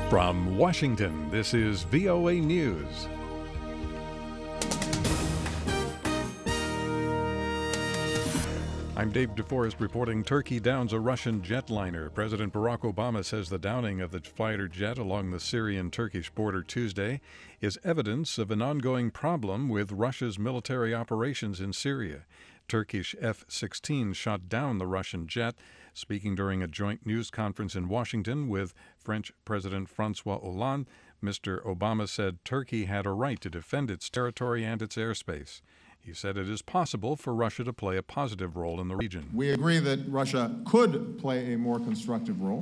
From Washington, this is VOA News. I'm Dave DeForest reporting Turkey downs a Russian jetliner. President Barack Obama says the downing of the fighter jet along the Syrian-Turkish border Tuesday is evidence of an ongoing problem with Russia's military operations in Syria. Turkish F-16 shot down the Russian jet. Speaking during a joint news conference in Washington with French President François Hollande, Mr. Obama said Turkey had a right to defend its territory and its airspace. He said it is possible for Russia to play a positive role in the region. We agree that Russia could play a more constructive role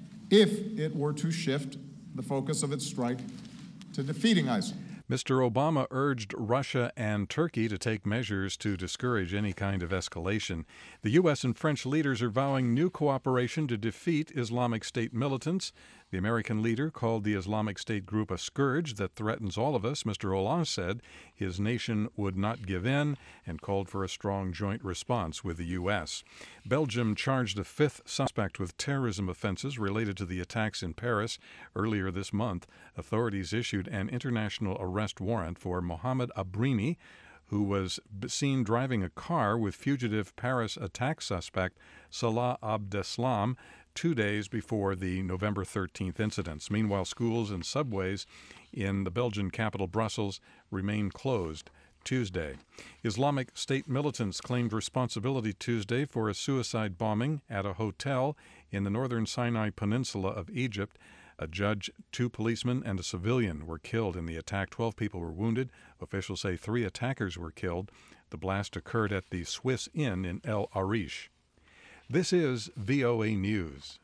if it were to shift the focus of its strike to defeating ISIL. Mr. Obama urged Russia and Turkey to take measures to discourage any kind of escalation. The U.S. and French leaders are vowing new cooperation to defeat Islamic State militants. The American leader called the Islamic State group a scourge that threatens all of us. Mr. Hollande said his nation would not give in and called for a strong joint response with the U.S. Belgium charged a fifth suspect with terrorism offenses related to the attacks in Paris earlier this month. Authorities issued an international arrest warrant for Mohamed Abrini, who was seen driving a car with fugitive Paris attack suspect Salah Abdeslam 2 days before the November 13th incidents. Meanwhile, schools and subways in the Belgian capital Brussels remain closed Tuesday. Islamic State militants claimed responsibility Tuesday for a suicide bombing at a hotel in the northern Sinai Peninsula of Egypt. A judge, 2 policemen, and a civilian were killed in the attack. 12 people were wounded. Officials say 3 attackers were killed. The blast occurred at the Swiss Inn in El Arish. This is VOA News.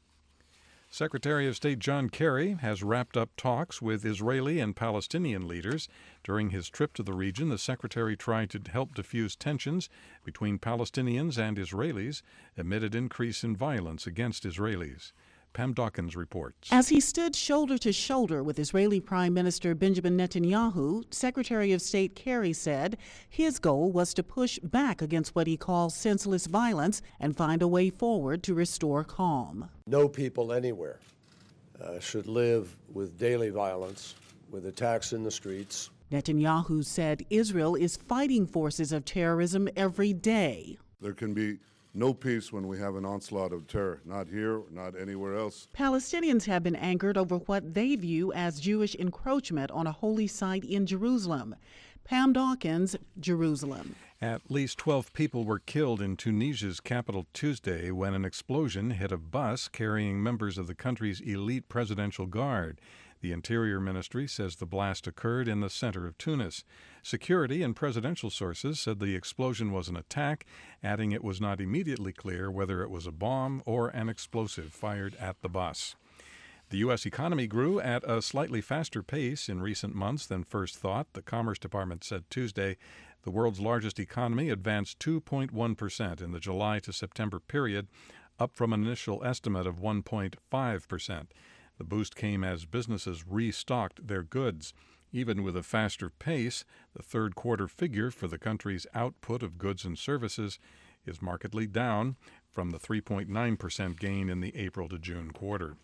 Secretary of State John Kerry has wrapped up talks with Israeli and Palestinian leaders. During his trip to the region, the secretary tried to help diffuse tensions between Palestinians and Israelis amid an increase in violence against Israelis. Pam Dawkins reports. As he stood shoulder to shoulder with Israeli Prime Minister Benjamin Netanyahu, Secretary of State Kerry said his goal was to push back against what he calls senseless violence and find a way forward to restore calm. No people anywhere should live with daily violence, with attacks in the streets. Netanyahu said Israel is fighting forces of terrorism every day. There can be no peace when we have an onslaught of terror, not here, not anywhere else. Palestinians have been angered over what they view as Jewish encroachment on a holy site in Jerusalem. Pam Dawkins, Jerusalem. At least 12 people were killed in Tunisia's capital Tuesday when an explosion hit a bus carrying members of the country's elite presidential guard. The Interior Ministry says the blast occurred in the center of Tunis. Security and presidential sources said the explosion was an attack, adding it was not immediately clear whether it was a bomb or an explosive fired at the bus. The U.S. economy grew at a slightly faster pace in recent months than first thought. The Commerce Department said Tuesday the world's largest economy advanced 2.1% in the July to September period, up from an initial estimate of 1.5%. The boost came as businesses restocked their goods. Even with a faster pace, the third quarter figure for the country's output of goods and services is markedly down from the 3.9% gain in the April to June quarter.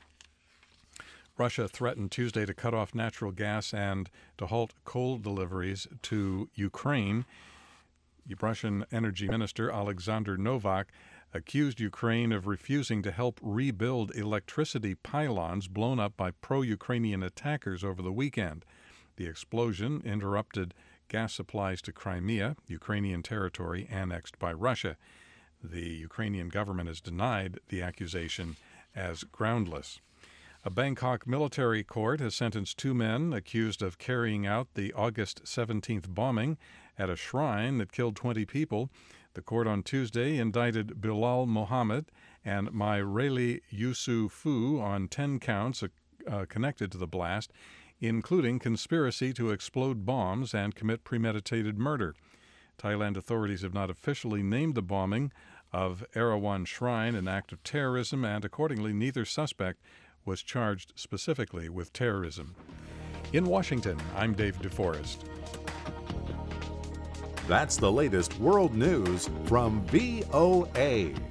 Russia threatened Tuesday to cut off natural gas and to halt coal deliveries to Ukraine. Russian Energy Minister Alexander Novak accused Ukraine of refusing to help rebuild electricity pylons blown up by pro-Ukrainian attackers over the weekend. The explosion interrupted gas supplies to Crimea, Ukrainian territory annexed by Russia. The Ukrainian government has denied the accusation as groundless. A Bangkok military court has sentenced 2 men accused of carrying out the August 17th bombing at a shrine that killed 20 people. The court on Tuesday indicted Bilal Mohammed and Maireli Yusufu on 10 counts connected to the blast, including conspiracy to explode bombs and commit premeditated murder. Thailand authorities have not officially named the bombing of Erawan Shrine an act of terrorism, and accordingly neither suspect was charged specifically with terrorism. In Washington, I'm Dave DeForest. That's the latest world news from VOA.